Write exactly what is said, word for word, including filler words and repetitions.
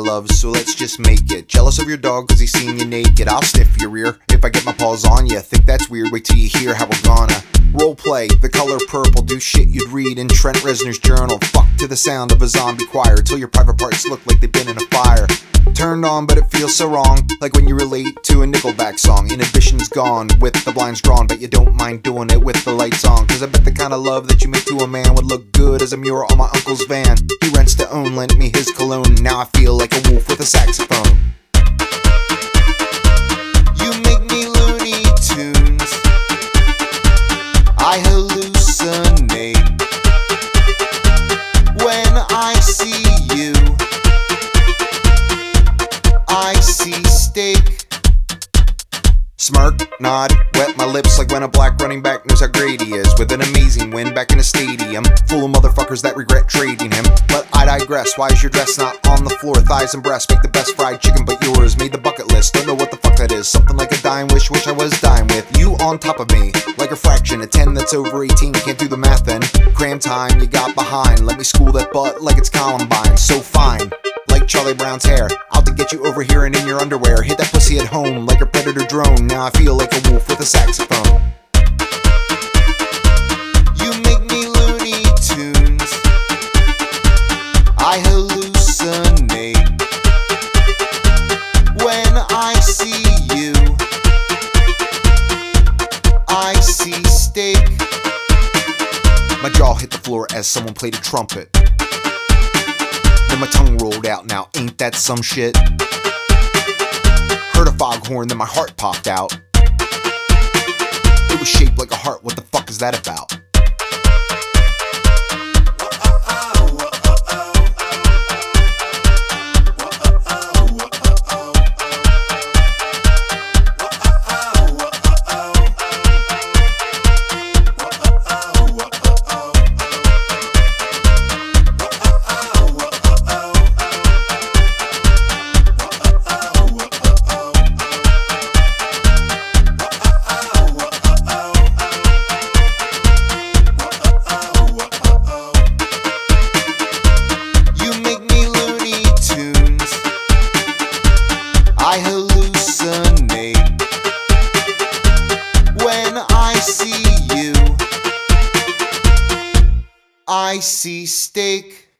love, so let's just make it. Jealous of your dog cause he's seen you naked. I'll sniff your ear if I get my paws on ya. Think that's weird, wait till you hear how we're gonna role play the color purple. Do shit you'd read in Trent Reznor's journal. Fuck to the sound of a zombie choir till your private parts look like they've been in a fire. Turned on but it feels so wrong, like when you relate to a Nickelback song. Inhibition's gone with the blinds drawn, but you don't mind doing it with the lights on. Cause I bet the kind of love that you make to a man would look good as a mural on my uncle's van. He rents to own, lent me his cologne. Now I feel like a wolf with a saxophone. You make me Looney Tunes, I hallucinate when I see you. I see steak. Smirk, nod, wet my lips like when a black running back knows how great he is. With an amazing win back in a stadium full of motherfuckers that regret trading him. But I digress, why is your dress not on the floor? Thighs and breasts make the best fried chicken, but yours made the bucket list. Don't know what the fuck that is, something like a dime wish, wish I was dying with. You on top of me, like a fraction, a ten that's over eighteen, can't do the math then. Cram time, you got behind, let me school that butt like it's Columbine. So fine, like Charlie Brown's hair, out to get you over here and in your underwear. Hit that pussy at home like a predator drone. Now I feel like a wolf with a saxophone. You make me Looney Tunes, I hallucinate when I see you. I see steak. My jaw hit the floor as someone played a trumpet. Then my tongue rolled out, now ain't that some shit? Heard a foghorn, then my heart popped out. It was shaped like a heart, what the fuck is that about? I hallucinate when I see you. I see steak.